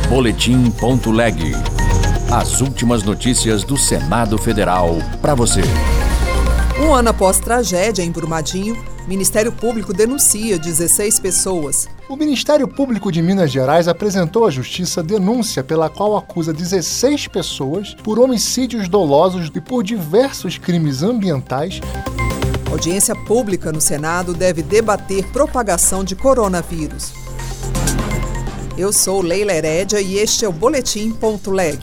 Boletim.leg. As últimas notícias do Senado Federal para você. Um ano após tragédia em Brumadinho, o Ministério Público denuncia 16 pessoas. O Ministério Público de Minas Gerais apresentou à Justiça denúncia pela qual acusa 16 pessoas por homicídios dolosos e por diversos crimes ambientais. A audiência pública no Senado deve debater propagação de coronavírus. Eu sou Leila Herédia e este é o Boletim.leg.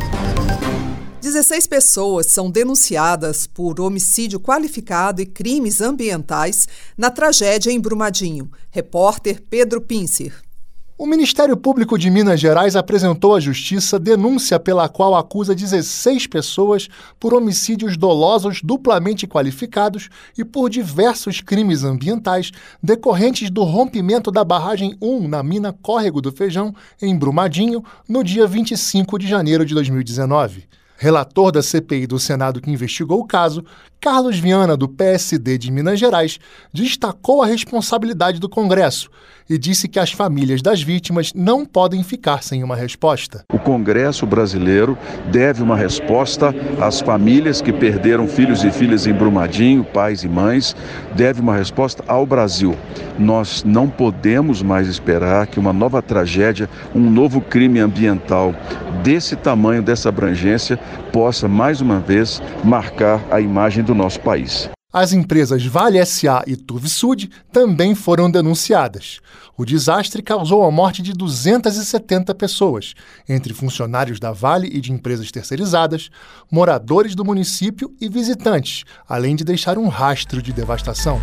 16 pessoas são denunciadas por homicídio qualificado e crimes ambientais na tragédia em Brumadinho. Repórter Pedro Pincer. O Ministério Público de Minas Gerais apresentou à Justiça denúncia pela qual acusa 16 pessoas por homicídios dolosos duplamente qualificados e por diversos crimes ambientais decorrentes do rompimento da barragem 1 na mina Córrego do Feijão, em Brumadinho, no dia 25 de janeiro de 2019. Relator da CPI do Senado que investigou o caso, Carlos Viana, do PSD de Minas Gerais, destacou a responsabilidade do Congresso e disse que as famílias das vítimas não podem ficar sem uma resposta. O Congresso brasileiro deve uma resposta às famílias que perderam filhos e filhas em Brumadinho, pais e mães, deve uma resposta ao Brasil. Nós não podemos mais esperar que uma nova tragédia, um novo crime ambiental desse tamanho, dessa abrangência, possa mais uma vez marcar a imagem do nosso país. As empresas Vale S.A. e Tuvisud também foram denunciadas. O desastre causou a morte de 270 pessoas, entre funcionários da Vale e de empresas terceirizadas, moradores do município e visitantes, além de deixar um rastro de devastação.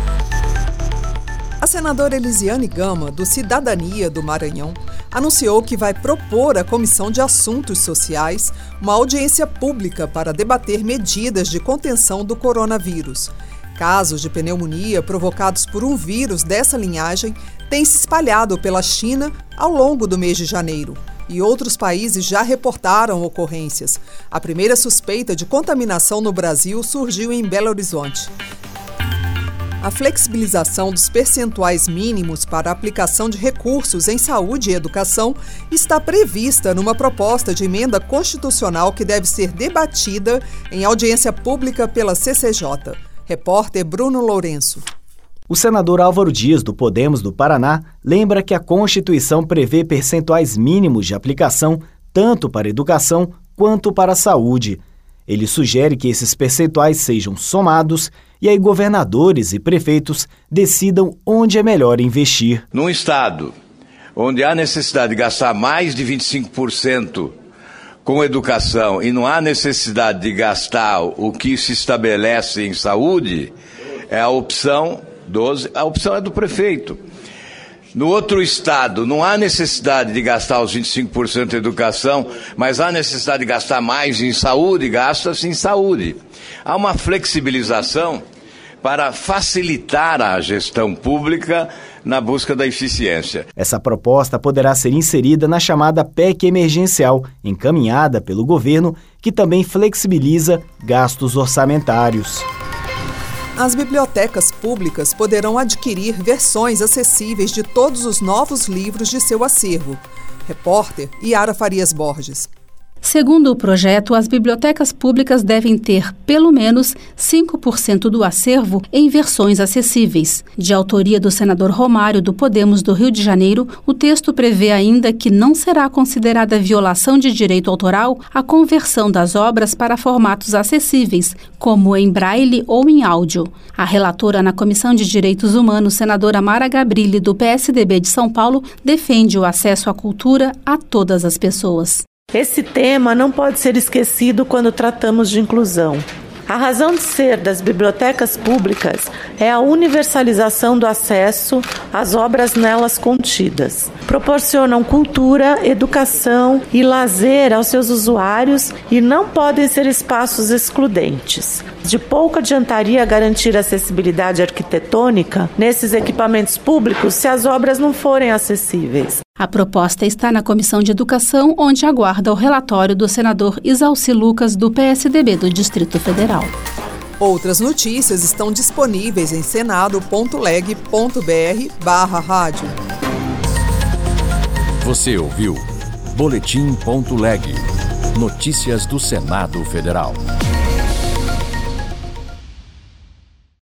A senadora Elisiane Gama, do Cidadania do Maranhão, anunciou que vai propor à Comissão de Assuntos Sociais uma audiência pública para debater medidas de contenção do coronavírus. Casos de pneumonia provocados por um vírus dessa linhagem têm se espalhado pela China ao longo do mês de janeiro. E outros países já reportaram ocorrências. A primeira suspeita de contaminação no Brasil surgiu em Belo Horizonte. A flexibilização dos percentuais mínimos para a aplicação de recursos em saúde e educação está prevista numa proposta de emenda constitucional que deve ser debatida em audiência pública pela CCJ. Repórter Bruno Lourenço. O senador Álvaro Dias, do Podemos do Paraná, lembra que a Constituição prevê percentuais mínimos de aplicação tanto para a educação quanto para a saúde. Ele sugere que esses percentuais sejam somados e aí governadores e prefeitos decidam onde é melhor investir. Num estado onde há necessidade de gastar mais de 25% com educação e não há necessidade de gastar o que se estabelece em saúde, a opção é do prefeito. No outro estado, não há necessidade de gastar os 25% em educação, mas há necessidade de gastar mais em saúde, gasta-se em saúde. Há uma flexibilização para facilitar a gestão pública na busca da eficiência. Essa proposta poderá ser inserida na chamada PEC emergencial, encaminhada pelo governo, que também flexibiliza gastos orçamentários. As bibliotecas públicas poderão adquirir versões acessíveis de todos os novos livros de seu acervo. Repórter Yara Farias Borges. Segundo o projeto, as bibliotecas públicas devem ter, pelo menos, 5% do acervo em versões acessíveis. De autoria do senador Romário, do Podemos do Rio de Janeiro, o texto prevê ainda que não será considerada violação de direito autoral a conversão das obras para formatos acessíveis, como em braille ou em áudio. A relatora na Comissão de Direitos Humanos, senadora Mara Gabrilli, do PSDB de São Paulo, defende o acesso à cultura a todas as pessoas. Esse tema não pode ser esquecido quando tratamos de inclusão. A razão de ser das bibliotecas públicas é a universalização do acesso às obras nelas contidas. Proporcionam cultura, educação e lazer aos seus usuários e não podem ser espaços excludentes. De pouco adiantaria garantir acessibilidade arquitetônica nesses equipamentos públicos se as obras não forem acessíveis. A proposta está na Comissão de Educação, onde aguarda o relatório do senador Isalci Lucas, do PSDB do Distrito Federal. Outras notícias estão disponíveis em senado.leg.br/rádio. Você ouviu Boletim.leg. Notícias do Senado Federal.